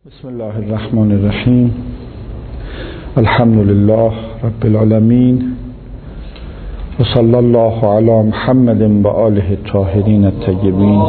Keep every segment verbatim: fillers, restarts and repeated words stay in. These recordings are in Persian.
بسم الله الرحمن الرحیم. الحمد لله رب العالمین و صلی الله علی محمد و آله الطاهرین الطیبین.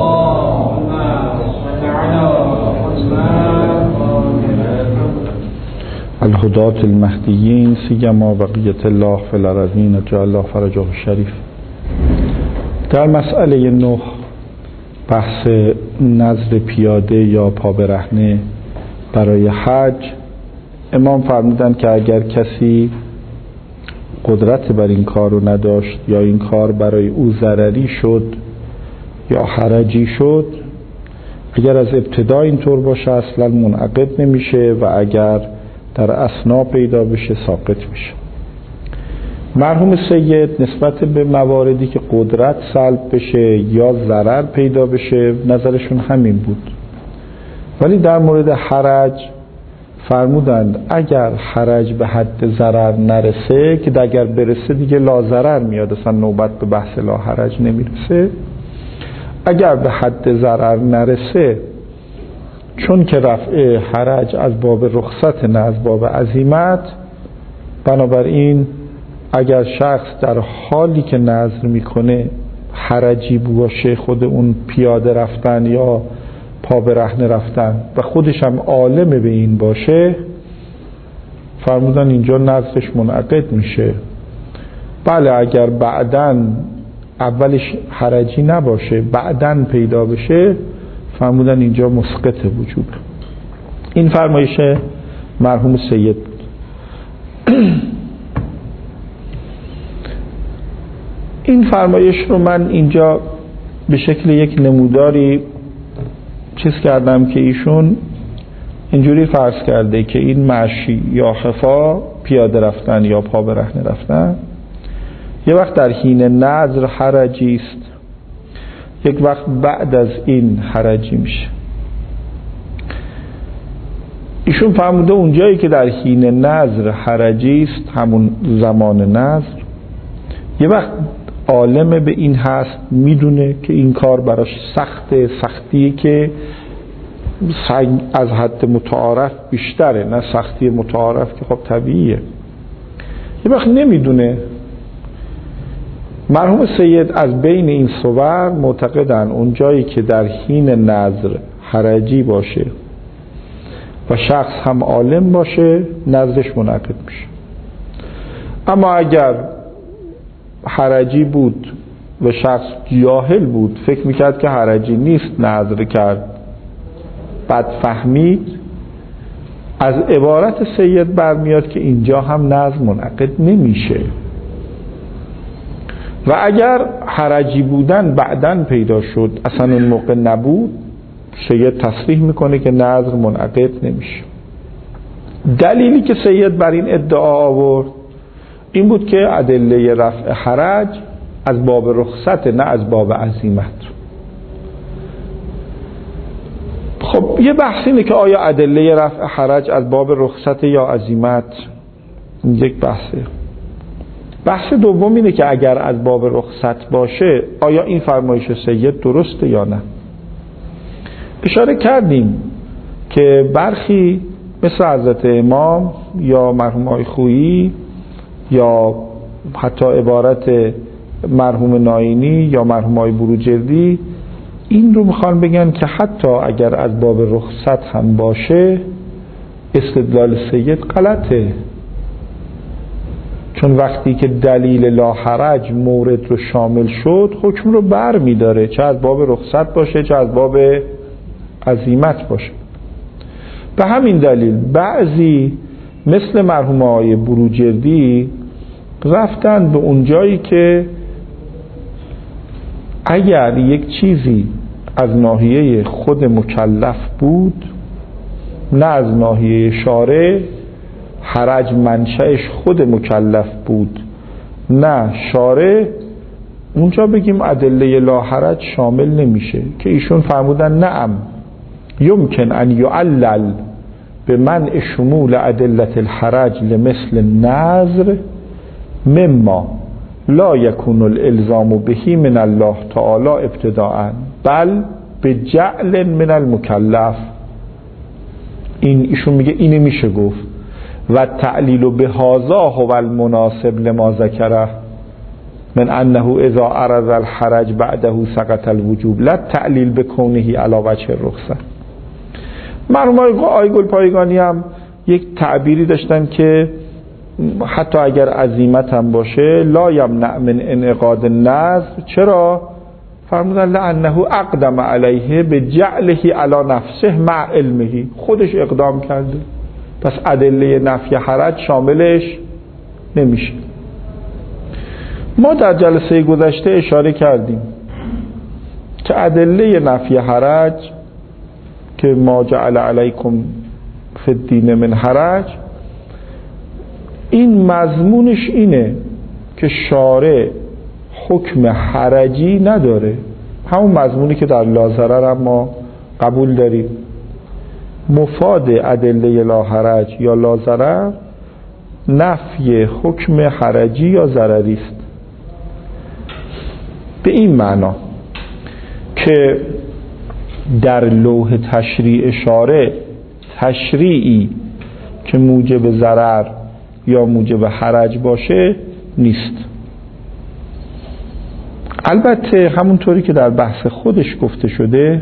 الهداة المهدیین سیما بقیة الله فی الارضین جعل الله فرجه الشریف. در مسئله نه بحث نذر پیاده یا پا برهنه برای حج، امام فرمودند که اگر کسی قدرت بر این کار رو نداشت یا این کار برای او ضرری شد یا حرجی شد، اگر از ابتدا اینطور باشه اصلا منعقد نمیشه و اگر در اثنا پیدا بشه ساقط میشه. مرحوم سید نسبت به مواردی که قدرت سلب بشه یا ضرر پیدا بشه نظرشون همین بود، ولی در مورد حرج فرمودند اگر حرج به حد ضرر نرسه، که اگر برسه دیگه لا ضرر میاد، اصلا نوبت به بحث لا حرج نمیرسه. اگر به حد ضرر نرسه، چون که رفع حرج از باب رخصت نه از باب عزیمت، بنابراین اگر شخص در حالی که نذر میکنه حرجی باشه، خود اون پیاده رفتن یا پا برهنه رفتن و خودش هم عالم به این باشه، فرمودن اینجا نذرش منعقد میشه. بله اگر بعدن اولش حرجی نباشه بعدن پیدا بشه، فرمودن اینجا مسقط وجوب. این فرمایش مرحوم سید بود. این فرمایش رو من اینجا به شکل یک نموداری چیز کردم که ایشون اینجوری فرض کرده که این مشی یا خفا، پیاده رفتن یا پا برهنه رفتن، یه وقت در حین نذر حرجی است، یک وقت بعد از این حرجی میشه. ایشون فرموده اونجایی که در حین نذر حرجی است، همون زمان نذر، یه وقت عالم به این هست، میدونه که این کار براش سخته، سختی که از حد متعارف بیشتره، نه سختی متعارف که خب طبیعیه. یه وقت نمیدونه. مرحوم سید از بین این صور معتقدن اونجایی که در حین نذر حرجی باشه و شخص هم عالم باشه نذرش منعقد میشه. اما اگر حرجی بود و شخص جاهل بود، فکر میکرد که حرجی نیست، نذر کرد، بعد فهمید، از عبارت سید برمیاد که اینجا هم نذر منعقد نمیشه. و اگر حرجی بودن بعدن پیدا شد، اصلا اون موقع نبود، سید تصریح میکنه که نذر منعقد نمیشه. دلیلی که سید بر این ادعا آورد این بود که ادله رفع حرج از باب رخصت نه از باب عزیمت. خب یه بحث اینه که آیا ادله رفع حرج از باب رخصت یا عزیمت؟ یک بحثه. بحث دوم اینه که اگر از باب رخصت باشه آیا این فرمایش سید درسته یا نه؟ اشاره کردیم که برخی مثل حضرت امام یا مرحوم آقای خویی یا حتی عبارت مرحوم ناینی یا مرحوم آقای بروجردی این رو میخوان بگن که حتی اگر از باب رخصت هم باشه استدلال سید غلطه، چون وقتی که دلیل لا حرج مورد رو شامل شد حکم رو بر میداره، چه از باب رخصت باشه چه از باب عزیمت باشه. به همین دلیل بعضی مثل مرحوم آقای بروجردی رفتن به اون جایی که اگر یک چیزی از ناحیه خود مکلف بود، نه از ناحیه شارع، حرج منشأش خود مکلف بود نه شارع، اونجا بگیم ادله لا حرج شامل نمیشه. که ایشون فرمودن نعم یمکن ان یعلل به منع شمول ادله الحرج لمثل نذر مما لا یکون الالزام بهی من الله تعالی ابتداء بل به جعل من المکلف. این ایشون میگه اینه میشه گفت و تعلیل به هذا هو المناسب لما ذکره من انه اذا عرض الحرج بعده سقط الوجوب لا تعلیل به کونه علی وجه الرخصه. مرحوم آقای گلپایگانی هم یک تعبیری داشتن که حتی اگر عزیمت هم باشه لا یمنع من انعقاد النظر. چرا؟ فرمودن لانه اقدم علیه به جعله علی نفسه مع علمه، خودش اقدام کرده، پس ادله نفی حرج شاملش نمیشه. ما در جلسه گذشته اشاره کردیم که ادله نفی حرج که ما جعل علیکم فی الدین من حرج، این مضمونش اینه که شارع حکم حرجی نداره، همون مضمونی که در لا ضرر هم ما قبول داریم. مفاد ادله لا حرج یا لا ضرر نفی حکم حرجی یا ضرری است، به این معنا که در لوح تشریع شارع تشریعی که موجب ضرر یا موجب حرج باشه نیست. البته همونطوری که در بحث خودش گفته شده،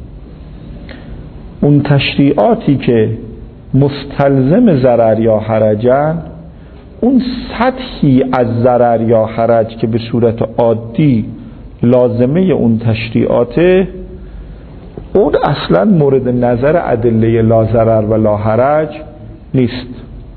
اون تشریعاتی که مستلزم ضرر یا حرجن، اون سطحی از ضرر یا حرج که به صورت عادی لازمه اون تشریعاته، اون اصلا مورد نظر ادله لا ضرر و لا حرج نیست.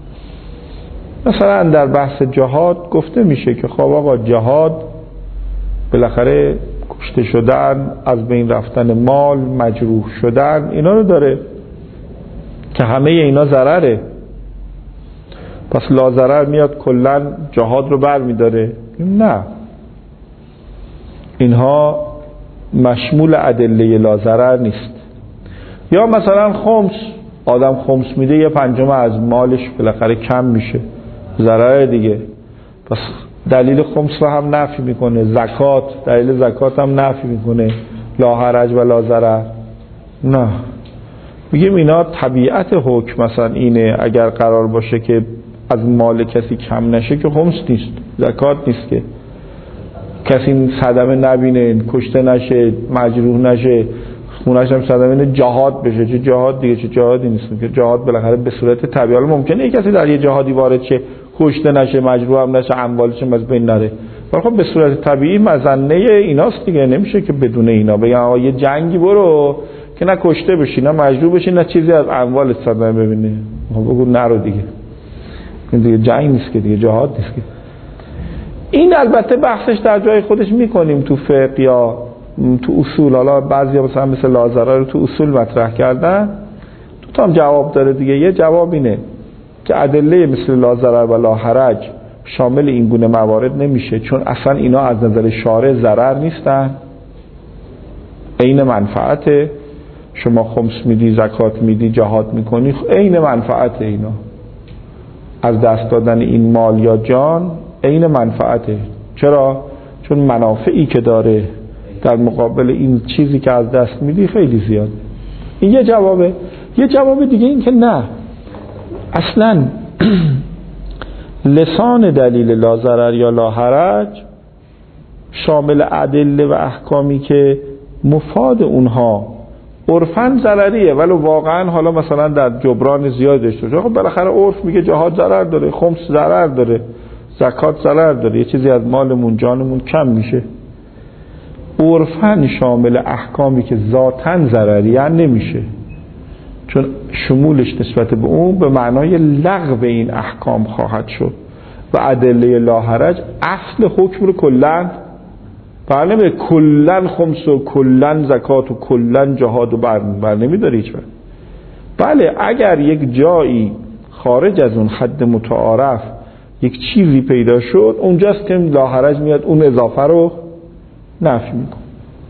مثلا در بحث جهاد گفته میشه که خب آقا جهاد بالاخره کشته شدن، از بین رفتن مال، مجروح شدن، اینا رو داره که همه اینا ضرره، پس لا ضرر میاد کلا جهاد رو بر میداره. نه، اینها مشمول ادله لا ضرر نیست. یا مثلا خمس، آدم خمس میده یه پنجم از مالش بالاخره کم میشه، ضرر دیگه، پس دلیل خمس رو هم نفی میکنه. زکات، دلیل زکات هم نفی میکنه، لا حرج و لا ضرر. نه، میگیم اینا طبیعت حکم مثلا اینه، اگر قرار باشه که از مال کسی کم نشه که خمس نیست، زکات نیست، که کسی صدمه نبینه، کشته نشه، مجروح نشه، خونش هم صدمه جهاد بشه. چه جهاد دیگه؟ چه جهادی نیست که جهاد بالاخره به صورت طبیعی ممکنه یک کسی در یه جهادی وارد شه، کشته نشه، مجروح هم نشه، اموالش هم از بین نره، ولی خب به صورت طبیعی مظنه ایناست دیگه. نمیشه که بدون اینا بگن آقا یه جنگی برو که نه کشته بشی نه مجروح بشی نه چیزی از اموال صدمه ببینی، خب بگو نرو دیگه. این دیگه جنگ نیست که، دیگه جهاد نیست که. این البته بحثش در جای خودش میکنیم تو فقه یا تو اصول. حالا بعضیا مثلا مثل لا ضرر رو تو اصول مطرح کردن، تو تا هم جواب داره دیگه. یه جواب اینه که ادله مثل لا ضرر و لا حرج شامل این گونه موارد نمیشه، چون اصلا اینا از نظر شارع ضرر نیستن، عین منفعته. شما خمس میدی، زکات میدی، جهاد میکنی، عین منفعته. اینا از دست دادن این مال یا جان عین منفعته. چرا؟ چون منافعی که داره در مقابل این چیزی که از دست میدی خیلی زیاده. این یه جوابه. یه جواب دیگه این که نه، اصلا لسان دلیل لا ضرر یا لا حرج شامل ادله و احکامی که مفاد اونها عرفاً ضرریه، ولی واقعاً حالا مثلا در جبران زیاد داشته باشه. خب بالاخره عرف میگه جهاد ضرر داره، خمس ضرر داره، زکات ضرر داره، یه چیزی از مالمون جانمون کم میشه. عرفاً شامل احکامی که ذاتاً ضرریه نمیشه، چون شمولش نسبت به اون به معنای لغو این احکام خواهد شد و ادله لا حرج اصل حکم رو کلاً بر نمیده، کلاً خمس و کلاً زکات و کلاً جهاد و بر, بر نمیداره هیچ وقت. بله، اگر یک جایی خارج از اون حد متعارف یک چیزی پیدا شد، اونجاست که لا حرج میاد اون اضافه رو نفی میکنه.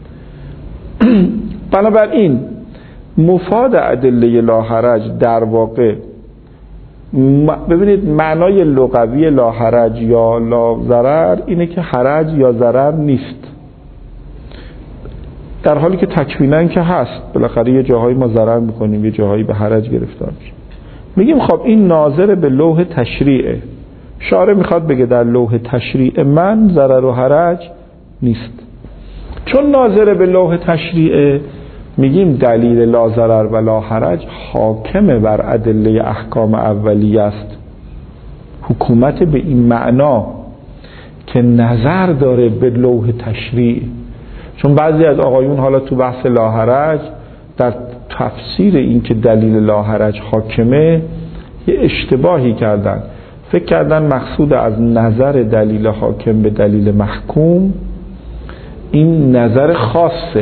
بنابراین مفاد ادله لا حرج در واقع، ببینید معنای لغوی لا حرج یا لا ضرر اینه که حرج یا ضرر نیست. در حالی که تکویناً که هست، بالاخره یه جاهایی ما ضرر میکنیم، یه جاهایی به حرج گرفتار میشیم. میگیم خب این ناظر به لوح تشریعه. شارع میخواد بگه در لوح تشریع من ضرر و حرج نیست. چون ناظر به لوح تشریعه، میگیم دلیل لا ضرر و لا حرج حاکم بر ادله احکام اولیه است. حکومت به این معنا که نظر داره به لوح تشریع. چون بعضی از آقایون حالا تو بحث لا حرج در تفسیر این که دلیل لا حرج حاکمه یه اشتباهی کردن، فکر کردن مقصود از نظر دلیل حاکم به دلیل محکوم این نظر خاصه.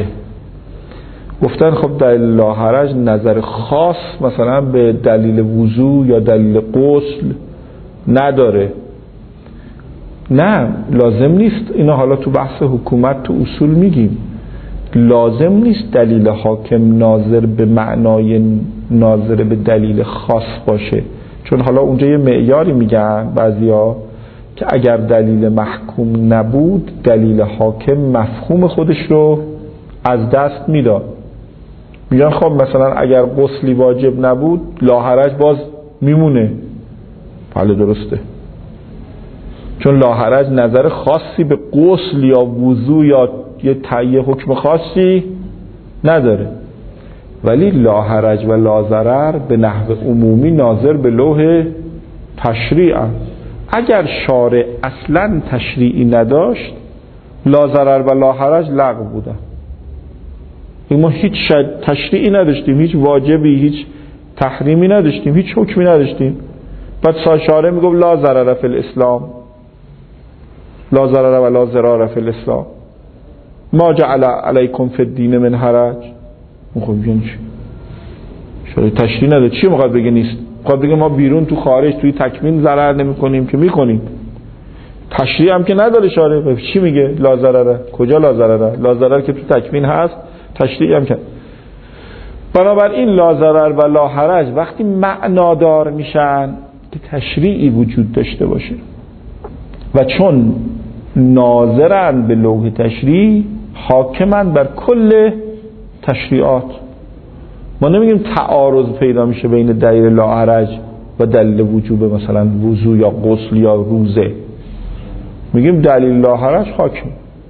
گفتن خب دلیل لا حرج نظر خاص مثلا به دلیل وضو یا دلیل غسل نداره. نه، لازم نیست. اینا حالا تو بحث حکومت تو اصول میگیم لازم نیست دلیل حاکم ناظر به معنای ناظر به دلیل خاص باشه. چون حالا اونجا یه معیاری میگن بعضیا که اگر دلیل محکوم نبود دلیل حاکم مفهوم خودش رو از دست میداد. میگن خب مثلا اگر غسلی واجب نبود لا حرج باز میمونه. بله درسته، چون لا حرج نظر خاصی به غسل یا وضو یا یه تایید حکم خاصی نداره، ولی لا حرج و لا ضرر به نحو عمومی ناظر به لوح تشریع. اگر شارع اصلا تشریعی نداشت لا ضرر و لا حرج لغو بودن. ما هیچ تشریعی نداشتیم، هیچ واجبی، هیچ تحریمی نداشتیم، هیچ حکمی نداشتیم. بعد شارع میگفت لا ضرر فی الاسلام، لا ضرر و لا ضرار فی الاسلام، ما جعل علیکم فی الدین من حرج. خب یعنی چی؟ شارع تشریع نداره. چی میخواد بگه نیست؟ میخواد بگه ما بیرون تو خارج توی تکوین ضرر نمی کنیم که میکنیم. تشریع هم که نداره شارع. چی میگه لا ضرره؟ کجا لا ضرره؟ لا ضرر که تو تکوین هست، تشریع هم که. بنابراین لا ضرر و لا حرج وقتی معنادار میشن که تشریعی وجود داشته باشه و چون ناظرن به لوح تشریع حاکمن بر کل تشریعات. ما نمیگیم تعارض پیدا میشه بین دلیل لا حرج و دلیل وجوب مثلا وضو یا غسل یا روزه. میگیم دلیل لا حرج حاکم.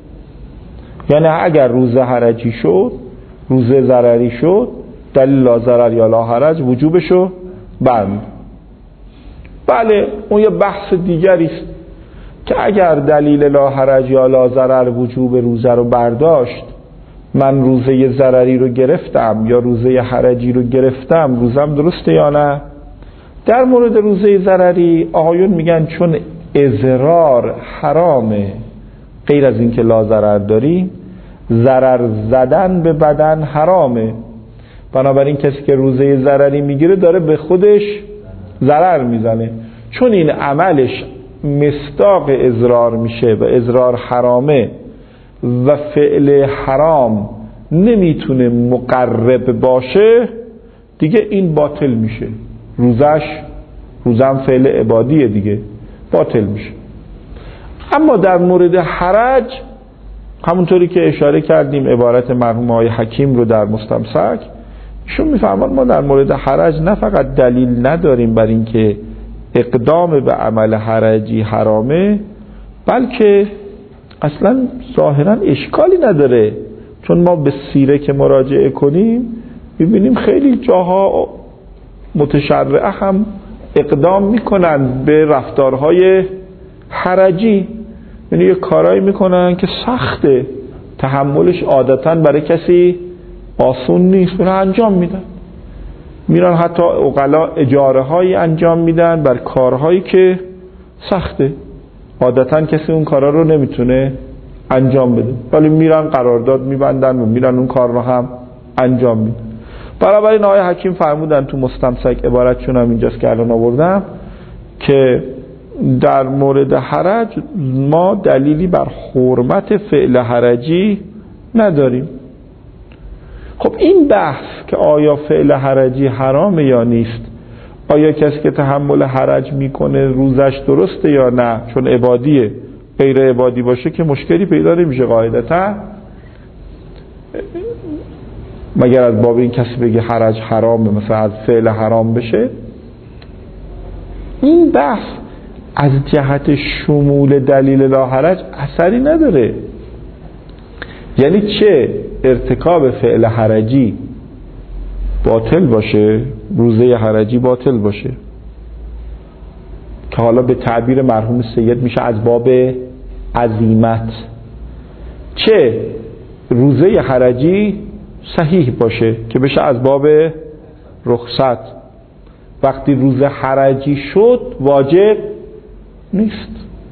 یعنی اگر روزه حرجی شد، روزه ضرری شد، دلیل لا ضرر یا لا حرج وجوبشو برمی. بله اون یه بحث دیگری است که اگر دلیل لا حرج یا لا ضرر وجوب روزه رو برداشت، من روزه ضرری رو گرفتم یا روزه حرجی رو گرفتم، روزم درسته یا نه؟ در مورد روزه ضرری آقایون میگن چون اضرار حرامه، غیر از این که لا ضرر داریم، ضرر زدن به بدن حرامه. بنابراین کسی که روزه ضرری میگیره داره به خودش ضرر میزنه، چون این عملش مصداق اضرار میشه و اضرار حرامه و فعل حرام نمیتونه مقرب باشه، دیگه این باطل میشه. روزش روزم فعل عبادیه دیگه، باطل میشه. اما در مورد حرج همونطوری که اشاره کردیم عبارت مرحوم آقای حکیم رو در مستمسک، ایشون میفهمن ما در مورد حرج نه فقط دلیل نداریم بر این که اقدام به عمل حرجی حرامه، بلکه اصلا ظاهرا اشکالی نداره. چون ما به سیره که مراجعه کنیم ببینیم خیلی جاها متشرعه هم اقدام میکنن به رفتارهای حرجی، یعنی یه کارایی میکنن که سخته، تحملش عادتاً برای کسی آسون نیست، برای انجام میدن. میرن حتی عقلا اجاره هایی انجام میدن بر کارهایی که سخته، عادتاً کسی اون کارا رو نمیتونه انجام بده، ولی میرن قرارداد میبندن و میرن اون کار رو هم انجام میدن. بنابراین آقای حکیم فرمودن تو مستمسک، عبارتشون هم اینجاست که الان آوردم، که در مورد حرج ما دلیلی بر حرمت فعل حرجی نداریم. خب این بحث که آیا فعل حرجی حرامه یا نیست، آیا کسی که تحمل حرج میکنه روزش درسته یا نه، چون عبادیه، غیر عبادی باشه که مشکلی پیدا نمیشه قاعدتا. مگر از باب این کسی بگه حرج حرامه، مثلا از فعل حرام بشه. این بحث از جهت شمول دلیل لا حرج اثری نداره. یعنی چه ارتکاب فعل حرجی باطل باشه، روزه حرجی باطل باشه، که حالا به تعبیر مرحوم سید میشه از باب عزیمت، چه روزه حرجی صحیح باشه که بشه از باب رخصت. وقتی روزه حرجی شد واجب نیست،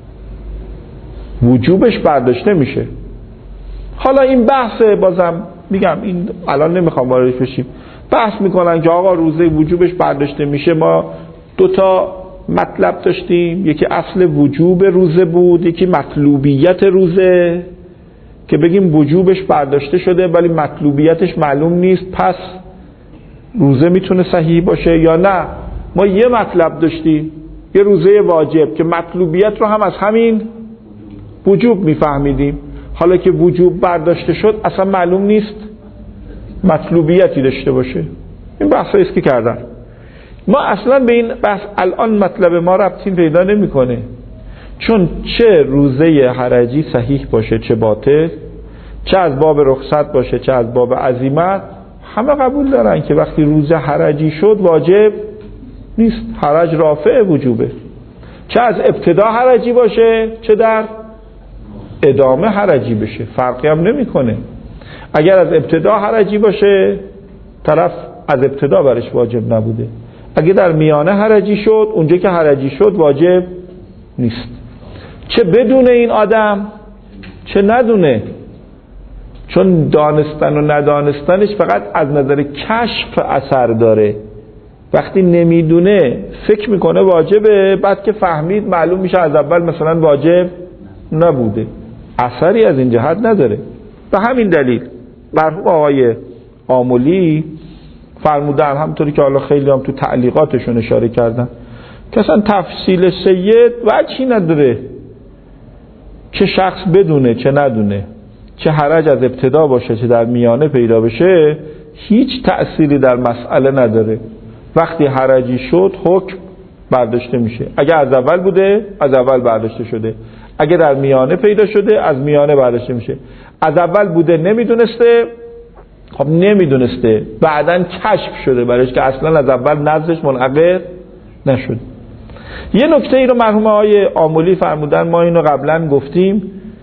وجوبش برداشته میشه. حالا این بحث، بازم میگم این الان نمیخوام واردش بشیم، بحث میکنن که آقا روزه وجوبش برداشته میشه. ما دوتا مطلب داشتیم، یکی اصل وجوب روزه بود، یکی مطلوبیت روزه، که بگیم وجوبش برداشته شده ولی مطلوبیتش معلوم نیست، پس روزه میتونه صحیح باشه یا نه. ما یه مطلب داشتیم، یه روزه واجب که مطلوبیت رو هم از همین وجوب میفهمیدیم. حالا که وجوب برداشته شد اصلا معلوم نیست مطلوبیتی داشته باشه. این بحث است که کردن. ما اصلا به این بحث الان مطلب ما ربطی پیدا نمیکنه، چون چه روزه حرجی صحیح باشه چه باطل، چه از باب رخصت باشه چه از باب عزیمت، همه قبول دارن که وقتی روزه حرجی شد واجب نیست، حرج رافع وجوبه. چه از ابتدا حرجی باشه چه در ادامه حرجی بشه، فرقی هم نمیکنه. اگر از ابتدا حرجی باشه طرف از ابتدا برش واجب نبوده، اگه در میانه حرجی شد اونجا که حرجی شد واجب نیست. چه بدون این آدم چه ندونه، چون دانستن و ندانستنش فقط از نظر کشف اثر داره. وقتی نمیدونه فکر میکنه واجبه، بعد که فهمید معلوم میشه از اول مثلا واجب نبوده، اثری از این جهت نداره. به همین دلیل مرحوم آقای آملی فرمودن، همونطوری که حالا خیلی هم تو تعلیقاتشون اشاره کردن، که اصلا تفصیل سید وجهی نداره که شخص بدونه چه ندونه، چه حرج از ابتدا باشه چه در میانه پیدا بشه، هیچ تأثیری در مسئله نداره. وقتی حرجی شد حکم برداشته میشه. اگه از اول بوده از اول برداشته شده، اگه در میانه پیدا شده از میانه برداشته میشه. از اول بوده نمیدونسته، خب نمیدونسته، بعداً کشف شده برایش که اصلا از اول نظرش منعقد نشد. یه نکته ای رو مرحوم آقای آملی فرمودن، ما اینو قبلا گفتیم،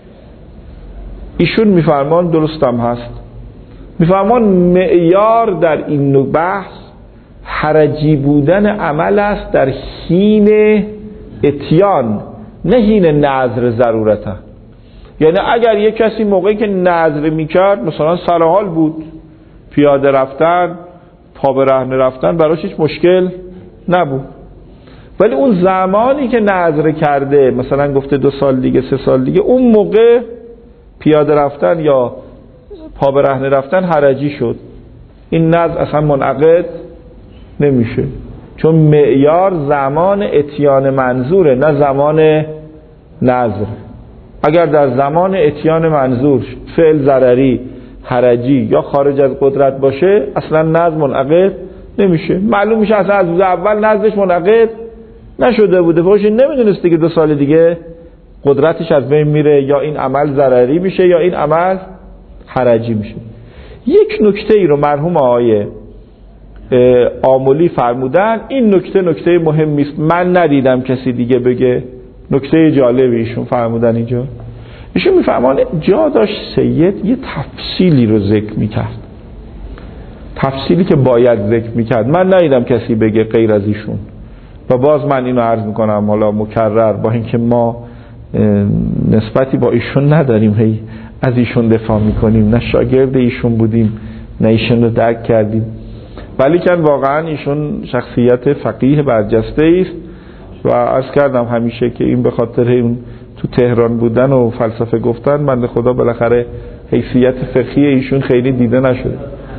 ایشون میفرمان درستم هست، میفرمان معیار در این نوع بحث حرجی بودن عمل است در حین اتیان، نه حین نظر ضرورتا. یعنی اگر یک کسی موقعی که نظر میکرد مثلا سرحال بود، پیاده رفتن پا به رهنه رفتن براش هیچ مشکل نبود، ولی اون زمانی که نظر کرده مثلا گفته دو سال دیگه سه سال دیگه، اون موقع پیاده رفتن یا پا به رهنه رفتن حرجی شد، این نظر اصلا منعقد نمیشه، چون معیار زمان اتیان منظوره نه زمان نظر. اگر در زمان اتیان منظور فعل ضرری حرجی یا خارج از قدرت باشه اصلا نظر منعقد نمیشه. معلوم میشه اصلا از اول نظرش منعقد نشده بوده، فوقش نمیدونسته که دو سال دیگه قدرتش از بین میره، یا این عمل ضرری میشه یا این عمل حرجی میشه. یک نکته ای رو مرحوم آقای آملی فرمودن، این نکته نکته مهمی است، من ندیدم کسی دیگه بگه. نکته جالبی ایشون فرمودن اینجا، ایشون میفرمان جا داشت سید یه تفصیلی رو ذکر میکرد، تفصیلی که باید ذکر میکرد، من ندیدم کسی بگه غیر از ایشون. و باز من اینو عرض میکنم حالا مکرر، با اینکه ما نسبتی با ایشون نداریم، هی از ایشون دفاع میکنیم، نه شاگرد ایشون بودیم نه ایشون رو درک کردیم، ولی که واقعا ایشون شخصیت فقیه برجسته است و عرض کردم همیشه که این به خاطر اون تو تهران بودن و فلسفه گفتن، من خدا بالاخره حیثیت فقهی ایشون خیلی دیده نشده.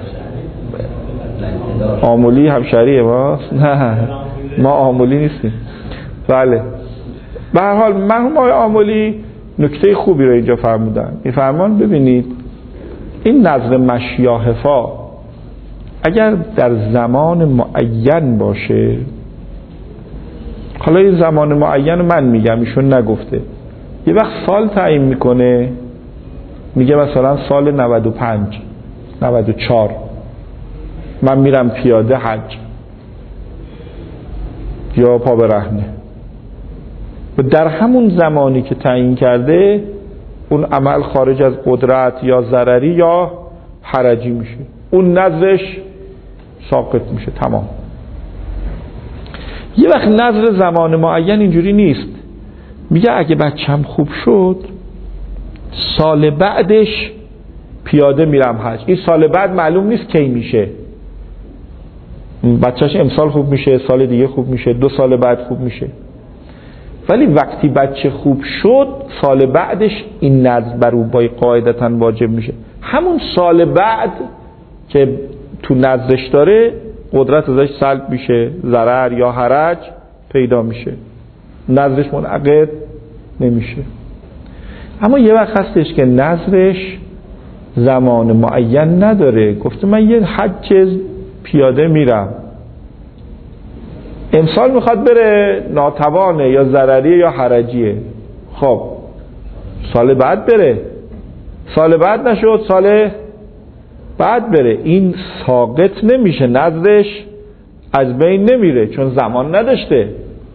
آملی همشهری ماست؟ نه ما آملی نیستیم. بله به هر حال مرحوم آقای آملی نکته خوبی رو اینجا فرمودن. میفرمان ببینید این نظر مشیاهفا اگر در زمان معین باشه، حالا یه زمان معین من میگم ایشون نگفته، یه وقت سال تعیین میکنه، میگه مثلا سال نود و پنج نود و چهار من میرم پیاده حج یا پا برهنه، و در همون زمانی که تعیین کرده اون عمل خارج از قدرت یا ضرری یا حرجی میشه، اون نذرش ساقط میشه، تمام. یه وقت نذر زمان معین اینجوری نیست، میگه اگه بچم خوب شد سال بعدش پیاده میرم حج. این سال بعد معلوم نیست کی میشه، بچهش امسال خوب میشه، سال دیگه خوب میشه، دو سال بعد خوب میشه، ولی وقتی بچه خوب شد سال بعدش این نذر بر او با قاعدتاً واجب میشه. همون سال بعد که تو نذرش داره قدرت ازش سلب میشه، ضرر یا حرج پیدا میشه، نذرش منعقد نمیشه. اما یه وقت هستش که نذرش زمان معین نداره، گفته من یه حج پیاده میرم، امسال میخواد بره، ناتوانه یا ضرریه یا حرجیه، خب سال بعد بره، سال بعد نشد سال بعد بره، این ساقط نمیشه، نذرش از بین نمیره چون زمان نداشته.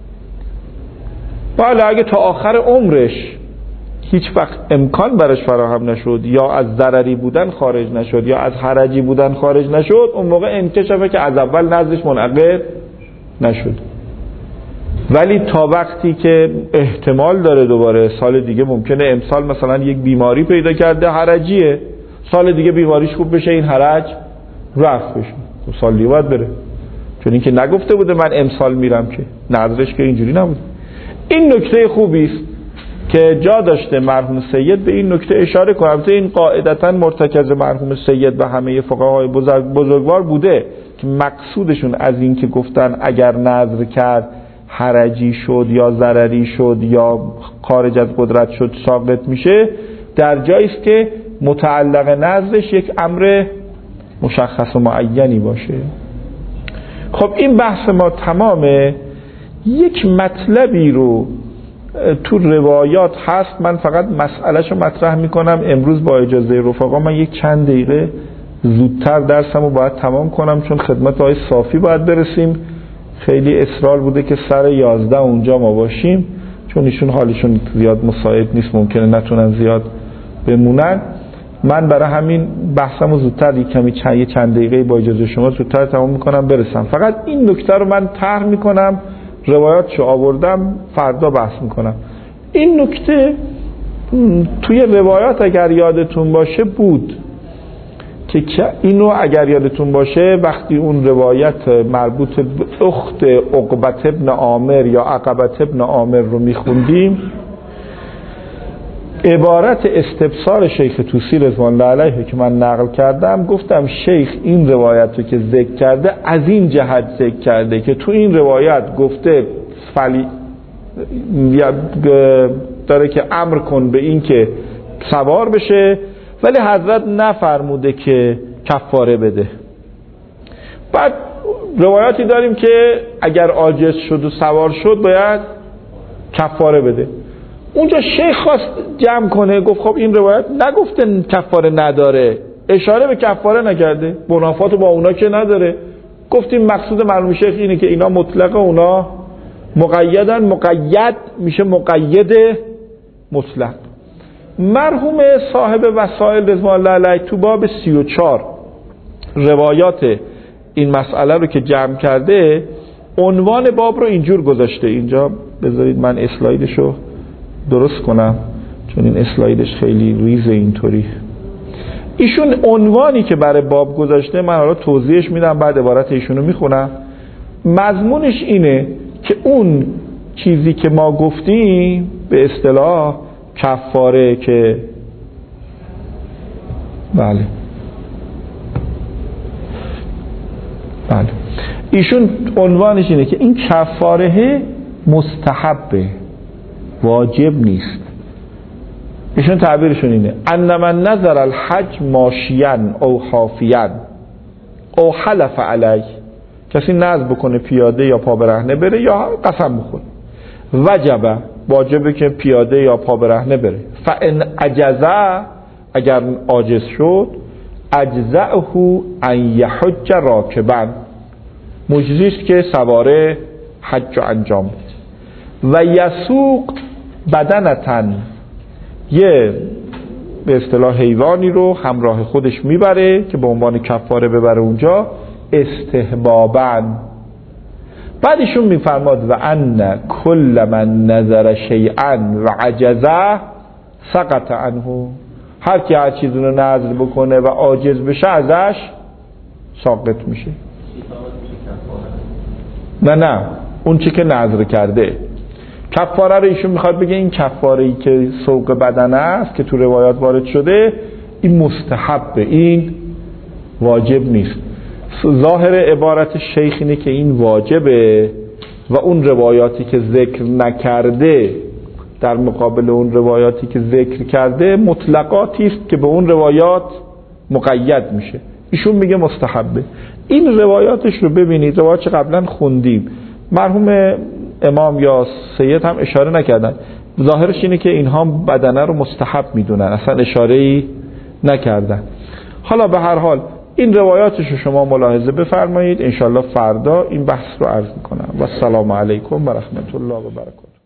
بله اگه تا آخر عمرش هیچ وقت امکان برش فراهم نشد یا از ضرری بودن خارج نشد یا از حرجی بودن خارج نشد، اون موقع انکشفه که از اول نذرش منعقد نشد. ولی تا وقتی که احتمال داره دوباره سال دیگه ممکنه، امسال مثلا یک بیماری پیدا کرده حرجیه، سال دیگه بیماریش خوب بشه این حرج رفت بشه، سال دیگه باید بره، چون اینکه نگفته بوده من امسال میرم، که نظرش که اینجوری نبود. این نکته خوبی است که جا داشته مرحوم سید به این نکته اشاره کنم. این قاعدتاً مرتکز مرحوم سید و همه فقهای بزرگ بزرگوار بوده که مقصودشون از این که گفتن اگر نذر کرد حرجی شد یا ضرری شد یا خارج از قدرت شد ساقط میشه، در جایی است که متعلق نذرش یک امر مشخص و معینی باشه. خب این بحث ما تمامه. یک مطلبی رو تو روایات هست، من فقط مسئلهشو مطرح میکنم امروز با اجازه رفقا. من یک چند دقیقه زودتر درسمو باید تمام کنم چون خدمت آقای صافی باید برسیم. خیلی اصرار بوده که سر یازده اونجا ما باشیم، چون ایشون حالشون زیاد مساعد نیست، ممکنه نتونن زیاد بمونن. من برای همین بحثمو زودتر یک کمی چند چند دقیقه با اجازه شما زودتر تمام میکنم برسم. فقط این نکته رو من طرح میکنم، روایاتشو آوردم، فردا بحث میکنم. این نکته توی روایات اگر یادتون باشه بود که اینو اگر یادتون باشه وقتی اون روایت مربوط به اخت عقبت ابن عامر یا عقبت ابن عامر رو میخوندیم، عبارت استبصار شیخ طوسی رضوان الله علیه که من نقل کردم، گفتم شیخ این روایت رو که ذکر کرده از این جهت ذکر کرده که تو این روایت گفته فلی داره که امر کن به این که سوار بشه، ولی حضرت نفرموده که کفاره بده. بعد روایاتی داریم که اگر عاجز شد و سوار شد باید کفاره بده. اونجا شیخ خواست جمع کنه، گفت خب این روایت نگفته کفاره نداره، اشاره به کفاره نکرده، منافات با اونا که نداره. گفتیم مقصود مرحوم شیخ اینه که اینا مطلقه اونا مقیدن، مقید میشه مقید مطلق. مرحوم صاحب وسائل رضوان الله علیه تو باب سی و چهار روایات این مسئله رو که جمع کرده، عنوان باب رو اینجور گذاشته. اینجا بذارید من اسلایدشو درست کنم چون این اسلایدش خیلی ریزه اینطوری. ایشون عنوانی که برای باب گذاشته، من حالا توضیحش میدم بعد عبارت ایشونو میخونم. مضمونش اینه که اون چیزی که ما گفتیم به اصطلاح کفاره، که بله بله ایشون عنوانش اینه که این کفاره مستحبه، واجب نیست. ایشون تعبیرشون اینه: انما نظر الحج ماشیان او حافیان او حلف علی، کسی نذر بکنه پیاده یا پا برهنه بره یا قسم بخوره، وجب، واجبه که پیاده یا پا برهنه بره. فان عجزه، اگر عاجز شد، اجزأه ان یحج راکبا، مجزیست که سواره حج انجام بده. و یسوق بدنتن، یه به اصطلاح حیوانی رو همراه خودش میبره که به عنوان کفاره ببره اونجا، استحبابا. بعد ایشون میفرماد و ان کل من نظر شیئا و عجزه سقط عنه، هر کی هر چیزی رو نظر بکنه و عاجز بشه ازش ساقط میشه. نه نه اون چی که نظر کرده. کفاره رو ایشون میخواد بگه این کفاره ای که سوق بدنه است که تو روایات وارد شده، این مستحبه، این واجب نیست. ظاهر عبارت شیخ اینه که این واجبه و اون روایاتی که ذکر نکرده در مقابل اون روایاتی که ذکر کرده مطلقاتی است که به اون روایات مقید میشه. ایشون میگه مستحبه. این روایاتش رو ببینید، روایات که قبلا خوندیم، مرحوم امام یا سید هم اشاره نکردن، ظاهرش اینه که اینها بدنه رو مستحب میدونن، اصلا اشاره‌ای نکردن. حالا به هر حال این روایاتش رو شما ملاحظه بفرمایید، انشالله فردا این بحث رو عرض میکنم. و السلام علیکم و رحمت الله و برکاته.